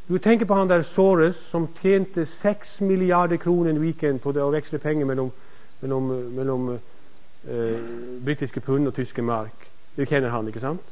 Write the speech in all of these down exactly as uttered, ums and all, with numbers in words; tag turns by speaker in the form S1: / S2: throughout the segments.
S1: Du tenker på han der Soros som tjente seks milliarder kroner en weekend på det å veksle penger mellom, mellom, mellom uh, britiske pund og tyske mark. Du kjenner han, ikke sant?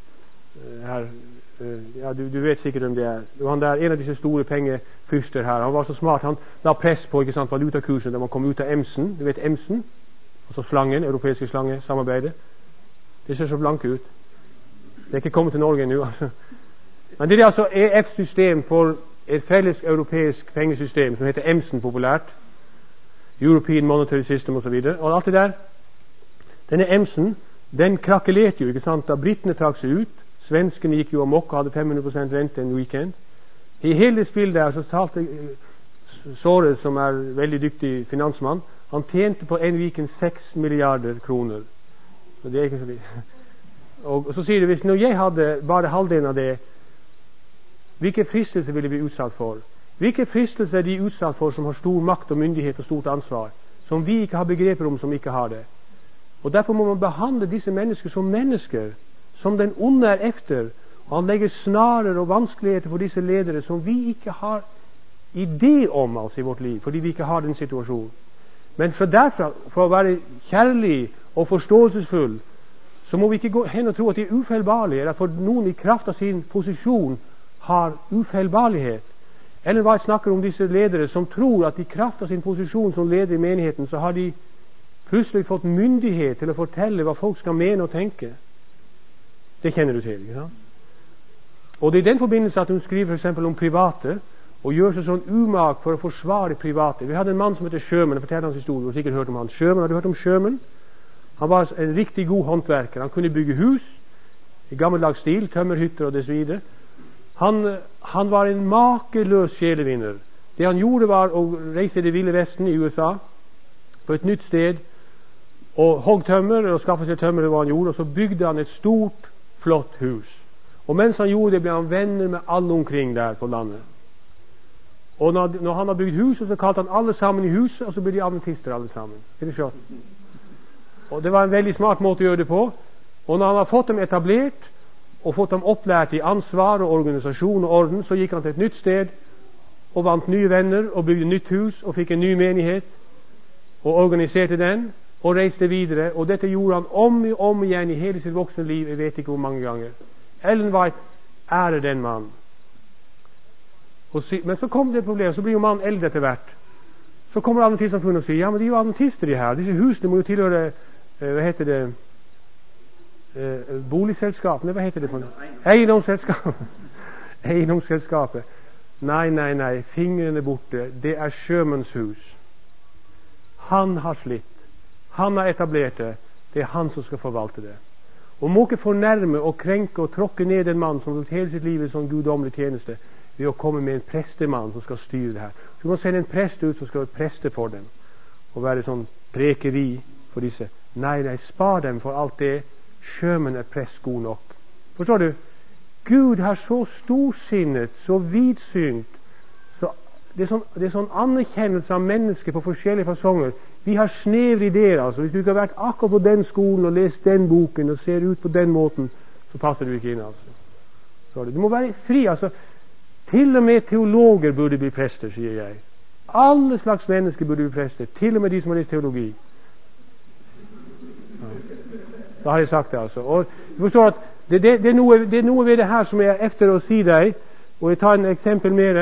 S1: Uh, her, uh, ja, du, du vet sikkert om det er. Han der, en av disse store pengefyrster her, han var så smart, han la press på, ikke sant, valutakursen da man kom ut av Emsen. Du vet Emsen? Altså slangen, europeiske slange, samarbeidet. Det ser så blanke ut. Det er ikke kommet til Norge ennå, altså. Men det er altså E F-system for et felles europeisk pengesystem som heter Emsen populært. European Monetary System og så videre. Og alt det der, denne Emsen, den krakelerte jo, ikke sant, da brittene trakk seg ut. Svenskene gikk jo amok og hadde fem hundre prosent rente en weekend. I hele spillet der så talte Soros, som er veldig dyktig finansmann, han tjente på en weekend seks milliarder kroner. Og det er ikke så vidt. Og, og så sier det, hvis når jeg hadde bare halvdelen av det, hvilke fristelser vil de bli utsatt for? Hvilke fristelser er de utsatt for som har stor makt og myndighet og stort ansvar, som vi ikke har begreper om, som ikke har det? Og derfor må man behandle disse mennesker som mennesker, som den onde er efter, og han legger snarer og vanskeligheter for disse ledere som vi ikke har idé om, altså, i vårt liv, fordi vi ikke har den situasjonen. Men for derfra, for å være kjærlig og forståelsesfull, så må vi ikke gå hen og tro at de er ufeilbarlige, eller for noen i kraft av sin posisjon har ufeilbarlighet. Ellen White snakker om disse ledere som tror at i kraft av sin posisjon som leder i menigheten, så har de plutselig fått myndighet til å fortelle hva folk skal mene og tenke. Det kjenner du til, ikke sant? Og det er i den forbindelse at hun skriver for eksempel om private, og gjør seg sånn umak for å forsvare private. Vi hadde en mann som heter Sherman, jeg forteller hans historie, du har sikkert hørt om han. Sherman, har du hørt om Sherman? Han var en riktig god håndverker. Han kunne bygge hus i gammeldags stil, tømmerhytter og desvidere. Han, han var en makeløs sjelevinner. Det han gjorde var å reise i det ville vesten i U S A på et nytt sted og hogg tømmer og skaffe seg tømmer hva han gjorde, og så bygde han et stort, flott hus. Og mens han gjorde det, ble han venner med alle omkring der på landet. Og når, når han har bygd huset, så kalte han alle sammen i huset, og så ble de adventister alle sammen. Er det skjønt? Og det var en veldig smart måte å gjøre det på. Og når han har fått dem etablert og fått dem opplært i ansvar og organisasjon og orden, så gikk han til et nytt sted og vant nye venner og bygde nytt hus og fikk en ny menighet og organiserte den og reiste videre. Og dette gjorde han om og om igjen i hele sitt voksne liv, jeg vet ikke hvor mange ganger. Ellen White ærer den mannen. Si, men så kom det et problem, så blir jo mannen eldre etter hvert. Så kommer Adventistsamfunnet og sier, ja, men de er jo adventister de her, disse husene må jo tilhøre eh, hva heter det eh, boligselskapene, hva heter det for noe? Eiendomsselskapet. Eiendomsselskapet. Nei, nei, nei, fingrene borte, det er Shermans hus. Han har slitt, han har etablert det, det er han som skal forvalte det. Og må ikke fornærme og krenke og tråkke ned en mann som har hele sitt liv i sånn gudomlig tjeneste, ved å komme med en prestemann som skal styre det her. Så må sende en prest ut som skal være preste for dem, og være sånn prekeri for disse. Nei, nei, spar dem for alt det. Sherman er prest god nok. Forstår du? Gud har så storsinnet, så vidsynt, så det er sånn, det er sånn anerkjennelse av mennesker på forskjellige fasonger. Vi har snevre ideer, altså. Hvis du ikke har vært akkurat på den skolen og lest den boken og ser ut på den måten, så passer du ikke inn, altså. Så du må være fri, altså. Til og med teologer burde bli prester, sier jeg. Alle slags mennesker burde bli prester, til og med de som har lest teologi. Ja. Da har jeg sagt det, altså. Og du forstår at det, det, det, er noe, det er noe ved det her som jeg er efter å si deg, og jeg tar en eksempel mer.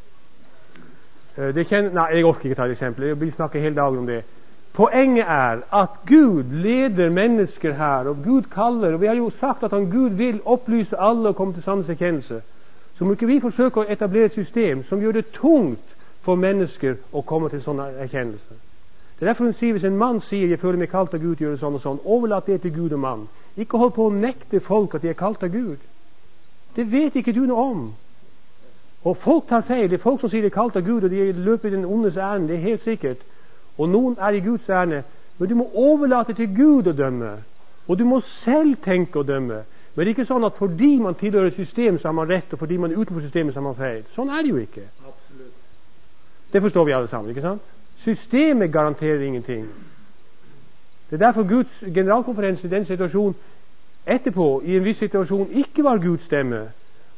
S1: Det kjenner, nei, jeg orker ikke ta et eksempel, jeg vil snakke hele dagen om det. Poenget er at Gud leder mennesker her, og Gud kaller, og vi har jo sagt at han Gud vil opplyse alle og komme til sannhets erkjennelse. Så må ikke vi forsøke å etablere et system som gjør det tungt for mennesker å komme til sånn erkjennelse. Det er derfor hun sier, hvis en mann sier, jeg føler meg kalt av Gud til å gjøre sånn og sånn, overlat det til Gud og mann. Ikke hold på å nekte folk at de er kalt av Gud. Det vet ikke du noe om. Og folk tar feil. Det er folk som sier de er kalt av Gud, og de løper i den ondes ærend, det er helt sikkert. Og noen er i Guds ærend, men du må overlate til Gud å dømme. Og du må selv tenke å dømme. Men det er ikke sånn at fordi man tilhører et system så har man rett, og fordi man er utenfor systemet så har man feil. Sånn er det jo ikke. Absolutt. Det forstår vi alle sammen, ikke sant? Systemet garanterer ingenting. Det er derfor Guds generalkonferanse i den situasjonen etterpå, i en viss situasjon, ikke var Guds stemme.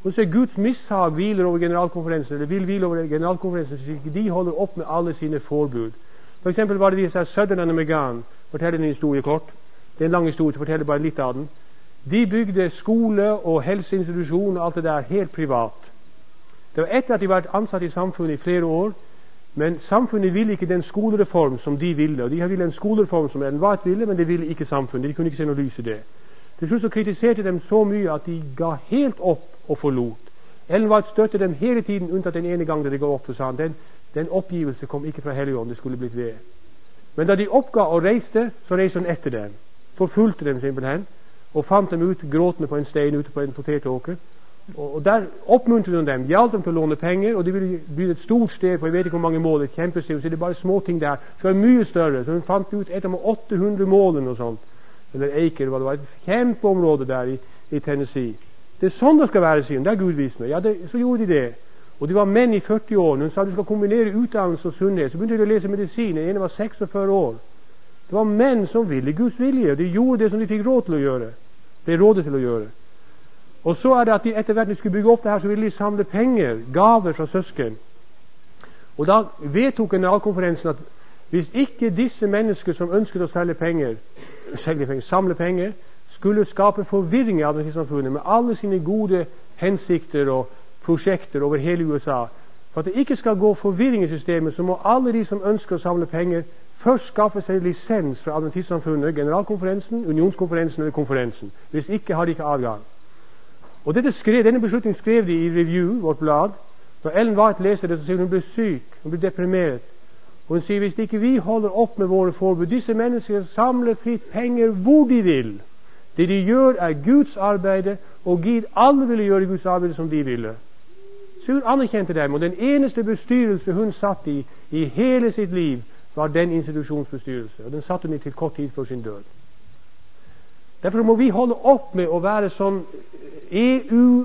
S1: Og så er Guds mishag hviler over generalkonferensen, eller vil hvile over generalkonferensen, så ikke de holder opp med alle sine forbud. For eksempel var det vi sa Sutherland og McGann, forteller en historie kort. Det er en lang historie, forteller bare litt av den. De bygde skole og helseinstitusjon og alt det der helt privat. Det var etter at de var ansatt i samfunnet i flere år, men samfunnet ville ikke den skolereform som de ville, og de ville en skolereform som Ellen White ville, men det ville ikke samfunnet. De kunne ikke se noe lys i det. Til slutt så kritiserte dem så mye at de ga helt opp og forlot. Ellen White støtte dem hele tiden, unntatt den ene gang da de ga opp, og sa han, den, den oppgivelse kom ikke fra Helligånd, det skulle blitt ved. Men da de oppga og reiste, så reiste han etter dem, forfulgte dem simpelthen, og fant dem ut gråtende på en stein ute på en potetåker. Og, og der oppmuntret hun dem, hjalp dem til å låne penger, og de ville bygge et stort sted på jeg vet ikke hvor mange mål, et kjempested, så det er bare små ting der, det skal være mye større, så hun fant ut et av åtte hundre mål og sånt, eller eiker, hva det var, et kjempeområde der i, i Tennessee. Det er sånn det skal være, sier hun, det er Gud vist meg. Ja, det, så gjorde de det. Og de var menn i førti år, hun sa de skal kombinere utdannelse og sunnhet, så begynte de å lese medisin, den ene var seksogførti år. Det var menn som ville Guds vilje, og de gjorde det som de fikk råd til å gjøre. Det er rådet til å gjøre. Og så er det at de etter hvert de skulle bygge opp det her, så ville de samle penger, gaver fra søsken. Og da vedtok generalkonferensen at hvis ikke disse mennesker som ønsket å selge penger, selge penger, samle penger, skulle skape forvirring i adventistsamfunnet med alle sine gode hensikter og prosjekter over hele U S A, for at det ikke skal gå forvirring i systemet, så må alle de som ønsker å samle penger først skaffe seg lisens fra adventistsamfunnet, generalkonferensen, unionskonferensen eller konferensen. Hvis ikke har de ikke adgang. Og dette skrev, denne beslutningen skrev de i Review, vårt blad. Når Ellen White leser det, så sier hun hun blir syk, hun blir deprimert. Og hun sier hvis ikke vi holder opp med våre forbud, disse mennesker samler fritt penger hvor de vil. Det de gjør er Guds arbeide, og Gud alle ville gjøre Guds arbeide som de ville. Så hun anerkjente dem, og den eneste bestyrelse hun satt i i hele sitt liv, var den institusjonsbestyrelse, og den satt hun i til kort tid før sin død. Derfor må vi holde opp med å være sånn E U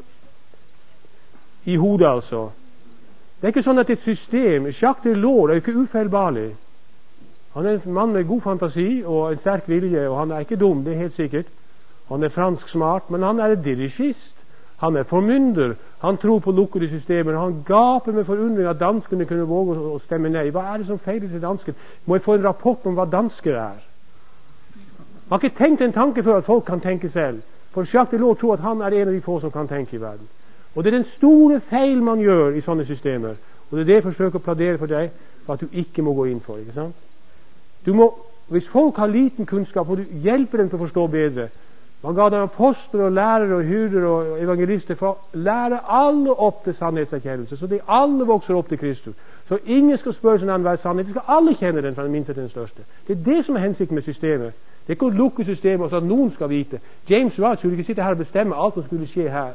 S1: i hodet, altså. Det er ikke sånn at et system, Jacques Delors er ikke ufeilbarlig. Han er en mann med god fantasi og en sterk vilje, og han er ikke dum, det er helt sikkert. Han er fransk smart, men han er en dirigist. Han er formynder. Han tror på lukkede systemer. Han gaper med forundring at danskene kunne våge å stemme nei. Hva er det som feiler til dansken? Må jeg få en rapport om hva dansker er? Man har ikke tenkt en tanke før at folk kan tenke selv. For Jacques Delors tror at han er en av de få som kan tenke i verden. Og det er den store feil man gjør i sånne systemer. Og det er det jeg forsøker å pladere for deg, for at du ikke må gå inn for. Ikke sant? Du må, hvis folk har liten kunnskap, må du hjelpe dem til å forstå bedre. Man ga dem apostler og lærere og hyrder og evangelister for å lære alle opp til sannhetserkjennelse, så de alle vokser opp til Kristus. Så ingen skal spørre seg om hva er sannhet. De skal alle kjenne den fra den minste til den største. Det er det som er hensikten med systemet. Det er ikke å lukke systemet og så at noen skal vite. James Wright skulle ikke sitte her og bestemme alt som skulle skje her.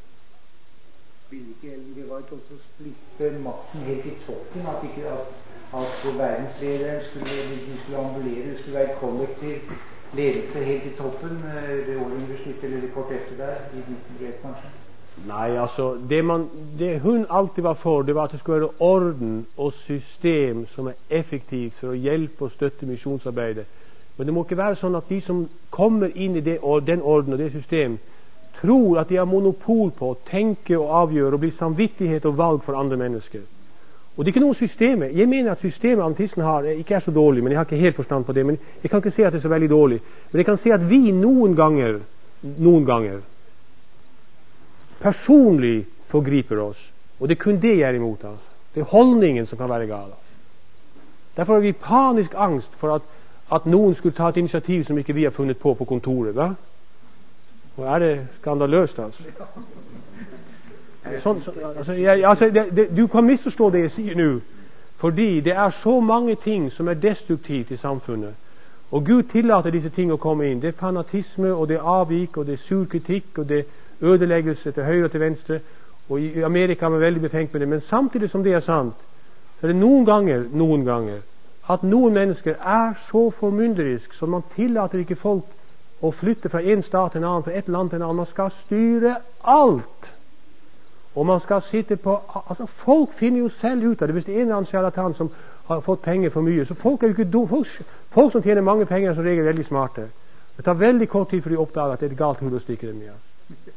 S2: Vil ikke Ellen White også splitte makten helt i toppen? At, ikke, at, at verdenslederen skulle, skulle ambulere, skulle være kollektiv ledelse helt i toppen det året vi slutter, eller kort efter der, i nitten hundre kanskje?
S1: Nei, altså, det, man, det hun alltid var for, det var at det skulle være orden og system som er effektivt for å hjelpe og støtte misjonsarbeidet. Men det må ikke være sånn at de som kommer inn i det, den orden og det system, tror at de har monopol på å tenke og avgjøre og bli samvittighet og valg for andre mennesker. Og det er ikke noe system. Jeg mener at systemet adventisten har ikke er så dårlig, men jeg har ikke helt forstand på det. Men jeg kan ikke se at det er så veldig dårlig. Men jeg kan se at vi noen ganger, noen ganger, personlig forgriper oss. Og det er kun det jeg er imot. Altså. Det er holdningen som kan være gal. Derfor har vi panisk angst for at, at noen skulle ta et initiativ som ikke vi har funnet på på kontoret. Da? Og er det skandaløst, altså? Sånn, så, altså, jeg, altså, det, det, du kan misforstå det jeg sier nå, fordi det er så mange ting som er destruktivt i samfunnet, og Gud tillater disse ting å komme inn. Det er fanatisme, og det er avvik, og det er sur kritikk, og det er ødeleggelse til høyre og til venstre, og i Amerika er man veldig betenkt med det. Men samtidig som det er sant, så er det noen ganger, noen ganger at noen mennesker er så formynderisk så man tillater ikke folk å flytte fra en stat til en annen, fra et land til en annen. Man skal styre alt. Og man skal sitte på, altså folk finner jo selv ut av det. Hvis det er en eller annen charlatan som har fått penger for mye, så folk er jo ikke do, folk, folk som tjener mange penger er som regel veldig smarte. Det tar veldig kort tid for de oppdager at det er et galt hull å stikke dem i.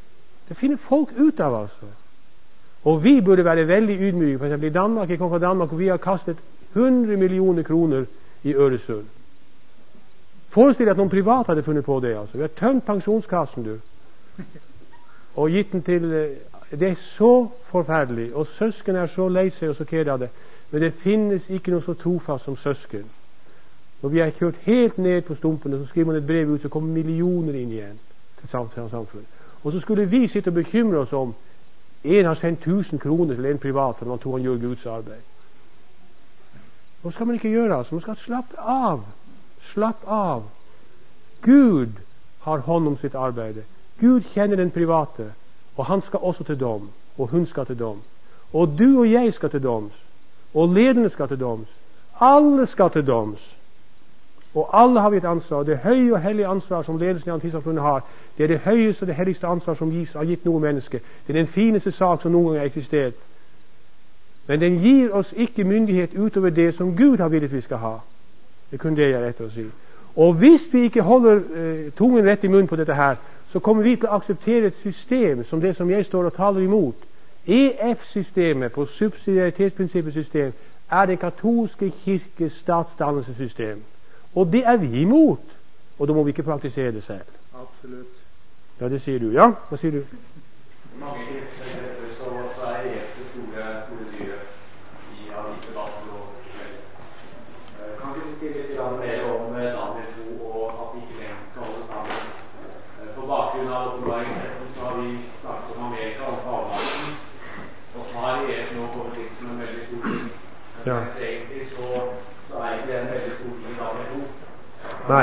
S1: Det finner folk ut av, altså. Og vi burde være veldig ydmyke. For eksempel i Danmark, jeg kom fra Danmark, og vi har kastet hundre millioner kroner i Øresund. Forestill deg at noen privat hadde funnet på det, altså. Vi har tømt pensjonskassen, du. Og gitt den til... Det er så forferdelig, og søsken er så lei seg og så kjede av det. Men det finnes ikke noe så trofast som søsken. Når vi har kjørt helt ned på stumpene, så skriver man et brev ut, så kommer millioner inn igjen til samfunnet. Og så skulle vi sitte og bekymre oss om en har sendt tusen kroner til en privat for man tror han gjør Guds arbeid. Nå skal man ikke gjøre, altså. Man skal slappe av. Slapp av. Gud har hånd om sitt arbeid. Gud kjenner den private, og han skal også til dom, og hun skal til dom. Og du og jeg skal til doms, og lederne skal til doms. Alle skal til doms. Og alle har vi et ansvar. Det høye og hellige ansvar som ledelsen i Antisamfunnet har, det er det høyeste og det helligste ansvar som gis, har gitt noe menneske. Det er den fineste sak som noen gang har eksistert. Men den gir oss ikke myndighet utover det som Gud har villet vi skal ha. Det kunne det jeg rett å si. Og hvis vi ikke holder eh, tungen rett i munnen på dette her, så kommer vi til å akseptere et system som det som jeg står og taler imot. E F-systemet på subsidiaritetsprinsippets system er den katolske kirkes statsdannelsessystem. Og det er vi imot. Og da må vi ikke praktisere det selv.
S2: Absolutt.
S1: Ja, det sier du. Ja, hva sier du?
S3: Mange krefter så er det det store, store dyret i avisdebatten og forskjellig. Kan du si litt mer om Daniel to og at vi ikke lenger skal holde sammen? På bakgrunn av åpenbaringen så har vi snakket om Amerika og avmakten, og så har E F nå kommet inn som en veldig stor ting. Men ja. Egentlig så, så er ikke det en veldig stor ting i Daniel to.
S1: Nei.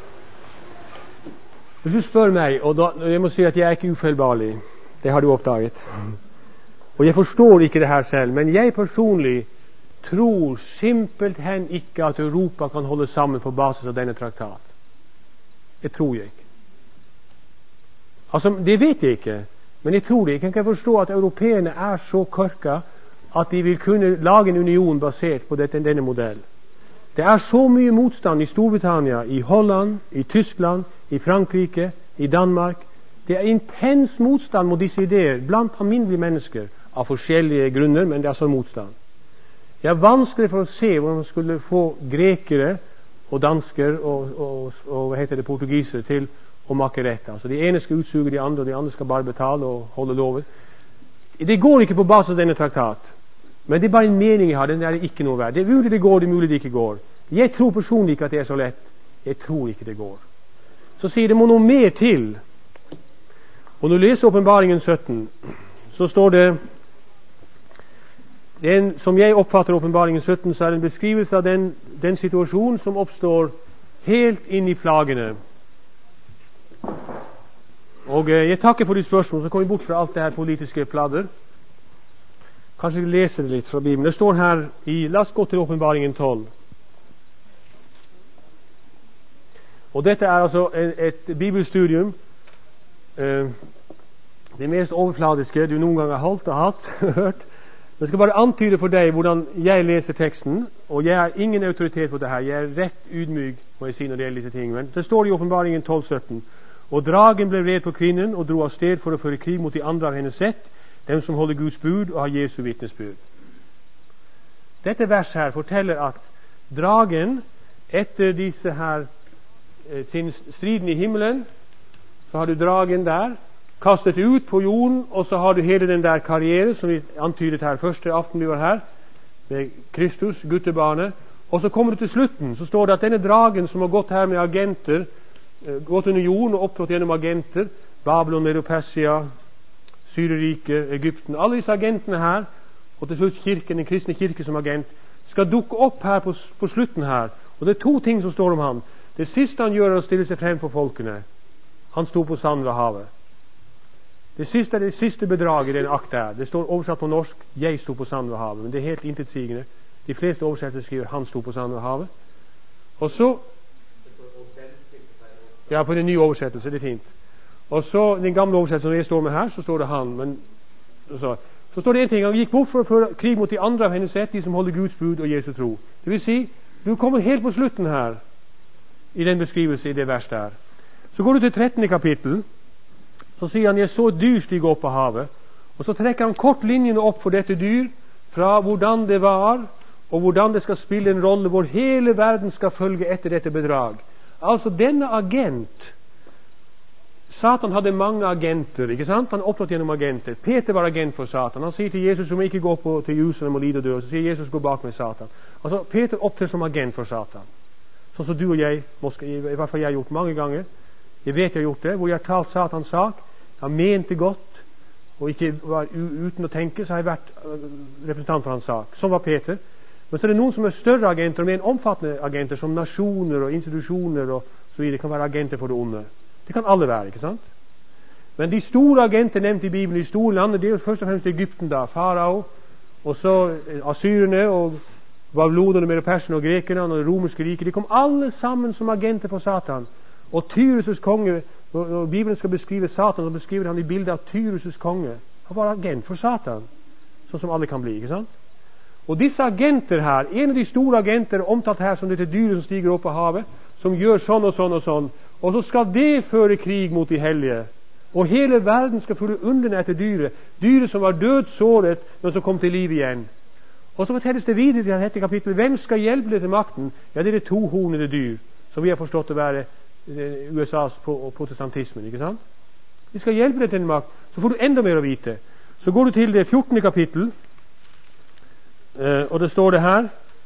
S1: Hvis du spør meg, og da, jeg må si at jeg er ikke ufeilbarlig, det har du oppdaget. Og jeg forstår ikke det her selv, men jeg personlig tror simpelthen ikke at Europa kan holde sammen på basis av denne traktat. Det tror jeg ikke. Altså, det vet jeg ikke, men jeg tror det. Jeg kan ikke forstå at europeerne er så korka at de vil kunne lage en union basert på dette, denne modellen. Det er så mye motstand i Storbritannia, i Holland, i Tyskland, i Frankrike, i Danmark. Det er intens motstand mot disse ideer blant alminnelige mennesker av forskjellige grunner, men det er sånn motstand. Det er vanskelig for å se hvordan man skulle få grekere og dansker og, og, og hva heter det, portugisere til å make rett. Altså, de ene skal utsuge de andre, og de andre skal bare betale og holde lover. Det går ikke på basis av denne traktat. Men det er bare en mening jeg har, den er ikke noe verdt. Det er mulig det går, det er mulig det ikke går. Jeg tror personlig ikke at det er så lett. Jeg tror ikke det går. Så sier det må noe mer til. Og når du leser Åpenbaringen sytten, så står det, den, som jeg oppfatter Åpenbaringen sytten, så er det en beskrivelse av den, den situasjonen som oppstår helt inn i plagene. Og eh, jeg takker for ditt spørsmål, så kommer vi bort fra alt det her politiske pladder. Kanskje vi leser det litt fra Bibelen. Det står her i, la oss gå til Åpenbaringen tolv. Og dette er altså et, et bibelstudium, eh, det mest overfladiske du noen gang har holdt og hatt, hørt. Jeg skal bare antyde for deg hvordan jeg leser teksten, og jeg har ingen autoritet på det her. Jeg er rett ydmyk, må jeg si, når det gjelder disse tingene. Men det står i Åpenbaringen tolv sytten. Og dragen ble vred på kvinnen og dro av sted for å føre krig mot de andre av hennes sett, dem som holder Guds bud og har Jesu vitnesbud. Dette vers her forteller at dragen, etter disse her sin striden i himmelen, så har du dragen der, kastet ut på jorden, og så har du hele den der karriere som vi antydet her første aften vi var her, med Kristus, guttebarnet, og så kommer du til slutten, så står det at denne dragen som har gått her med agenter, gått under jorden og opptrådt gjennom agenter, Babylon, Medo-Persia, Syreriket, Egypten, alle disse agentene her, og til slutt kirken, den kristne kirke som agent, skal dukke opp her på, på slutten her, og det er to ting som står om ham. Det siste han gjør er å stille seg frem for folkene. Han sto på sand ved havet. Det siste er det siste bedraget i den akt der. Det står oversatt på norsk, jeg sto på sand ved havet, men det er helt intetsigende. De fleste oversettelser skriver, han sto på sand ved havet. Og så, ja, på den nye oversettelse, det er fint. Og så, den gamle oversettelsen, når jeg står med her, så står det han, men, så, så står det en ting, han gikk bort for å føre krig mot de andre av hennes sett, de som holder Guds bud og Jesu tro. Det vil si, du kommer helt på slutten her, i den beskrivelse i det vers der. Så går du til trettende kapittel så sier han, jeg så et dyr stige opp av havet. Og så trekker han kort linjene opp for dette dyr, fra hvordan det var, og hvordan det skal spille en rolle, hvor hele verden skal følge etter dette bedrag. Altså denne agent, Satan hadde mange agenter, ikke sant? Han opptrådte gjennom agenter. Peter var agent for Satan. Han sier til Jesus, du må ikke gå på, til Jerusalem og lide og dø. Så sier Jesus, gå bak med Satan. Altså Peter opptrer som agent for Satan. Sånn som du og jeg, måske, i hvert fall jeg har gjort mange ganger. Jeg vet jeg har gjort det, hvor jeg har talt Satans sak. Jeg har ment det godt, og ikke var uten å tenke, så har jeg vært representant for hans sak. Sånn var Peter. Men så er det noen som er større agenter, og mer omfattende agenter, som nasjoner og institusjoner og så videre, kan være agenter for det onde. Det kan alle være, ikke sant? Men de store agenter nevnt i Bibelen, de store landene, det er jo først og fremst Egypten da, Farao, og så Assyrerne, og Babylonerne med perserne og grekerne, og det romerske riket. De kom alle sammen som agenter for Satan. Og Tyrus' konge, når Bibelen skal beskrive Satan, så beskriver han i bildet av Tyrus' konge. Han var agent for Satan, sånn som alle kan bli, ikke sant? Og disse agenter her, en av de store agenter er omtalt her som dette dyret som stiger opp av havet, som gjør sånn og sånn og sånn. Og så skal det føre krig mot de hellige. Og hele verden skal følge underne etter dyret. Dyret som var død såret, men som kom til liv igjen. Og så fortelles det videre i dette kapittelet, hvem skal hjelpe det til makten? Ja, det er det tohornede dyr, som vi har forstått å være U S A's protestantismen, ikke sant? Vi skal hjelpe det til makt. Så får du enda mer å vite. Så går du til det fjortende kapittel, eh, og det står det her,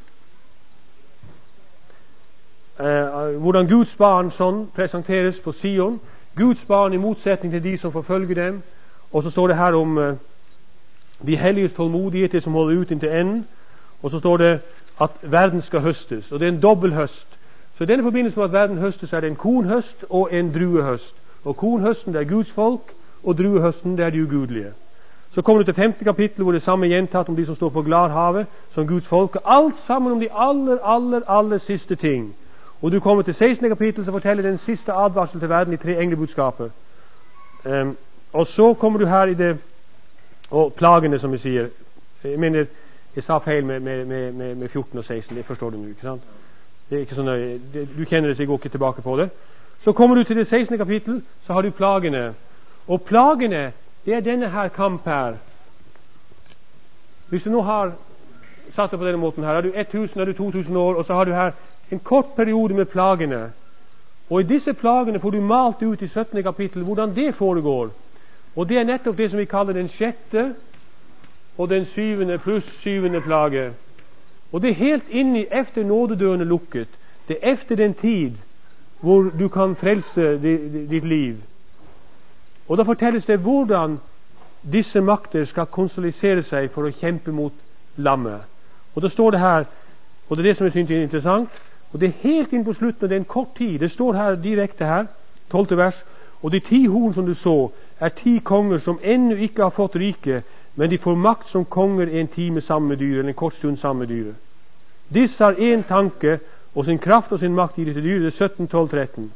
S1: Uh, hvordan Guds barn sånn presenteres på Sion. Guds barn i motsetning til de som forfølger dem. Og så står det her om uh, de helliges tålmodighet som holder ut inntil enden. Og så står det at verden skal høstes, og det er en dobbel høst. Så i denne forbindelse med at verden høstes, er det en kornhøst og en druehøst. Og kornhøsten det er Guds folk, og druehøsten det er de ugudelige. Så kommer du til femte kapittel, hvor det er samme gjentatt om de som står på Gladhavet som Guds folk, og alt sammen om de aller, aller, aller siste ting. Og du kommer til sekstende kapittel, så forteller den siste advarsel til verden i tre englebudskaper. Um, og så kommer du her i det, og plagene som vi sier. Jeg mener, jeg sa feil med, med, med, med fjorten og seksten, det forstår du nå, ikke sant? Det er ikke sånn, det, du kjenner det, så jeg går ikke tilbake på det. Så kommer du til det sekstende kapittel, så har du plagene. Og plagene, det er denne her kamp her. Hvis du nå har satt det på denne måten her, har du tusen, har du to tusen år, og så har du her en kort periode med plagene. Og i disse plagene får du malt ut i syttende kapittel hvordan det foregår. Og det er nettopp det som vi kaller den sjette og den syvende pluss syvende plage. Og det er helt inni efter nådedørene lukket. Det er efter den tid hvor du kan frelse ditt liv. Og da fortelles det hvordan disse makter skal konsolidere seg for å kjempe mot lammet. Og da står det her, og det er det som jeg synes er interessant, og det er helt inn på slutten, og det er en kort tid. Det står her direkte her, tolvte vers, og de ti horn som du så, er ti konger som ennå ikke har fått rike, men de får makt som konger en time sammen med dyret, eller en kort stund sammen med dyret. Disse har en tanke, og sin kraft og sin makt i dette dyret, det er sytten, tolv, tretten.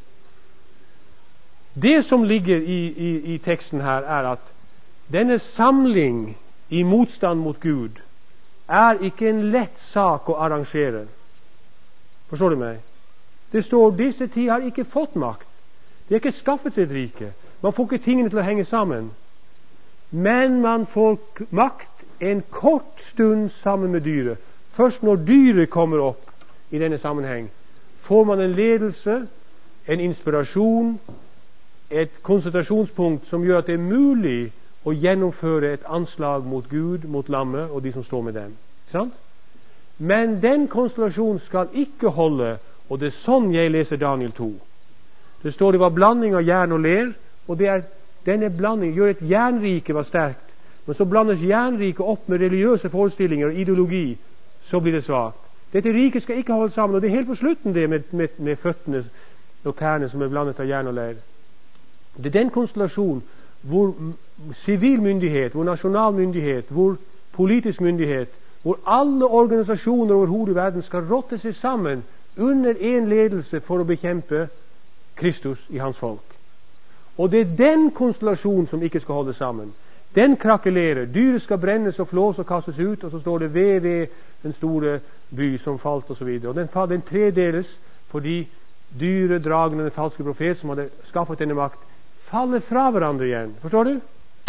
S1: Det som ligger i, i, i teksten her, er at denne samling i motstand mot Gud er ikke en lett sak å arrangere. Forstår du meg? Det står, disse ti har ikke fått makt. De har ikke skaffet seg et rike. Man får ikke tingene til å henge sammen. Men man får makt en kort stund sammen med dyret. Først når dyret kommer opp i denne sammenheng, får man en ledelse, en inspirasjon, et konsentrasjonspunkt som gjør at det er mulig å gjennomføre et anslag mot Gud, mot lammet og de som står med dem. Ikke sant? Men den konstellasjonen skal ikke holde, og det er sånn jeg leser Daniel to. Det står det var blanding av jern og ler, og det er denne blanding gjør et jernrike var sterkt, men så blandes jernriket opp med religiøse forestillinger og ideologi, så blir det svagt. Dette riket skal ikke holde sammen, og det er helt på slutten det med, med, med føttene og tærne som er blandet av jern og ler. Det er den konstellasjonen hvor sivil myndighet, hvor nasjonal myndighet, hvor politisk myndighet, hvor alle organisasjoner overhodet i verden skal rotte seg sammen under en ledelse for å bekjempe Kristus i hans folk. Og det er den konstellasjonen som ikke skal holde sammen. Den krakelerer. Dyret skal brennes og flås og kastes ut, og så står det ved ved den store by som falt og så videre. Og den, den tredeles fordi dyret, dragen og den falske profet som hadde skaffet denne makt, faller fra hverandre igjen. Forstår du?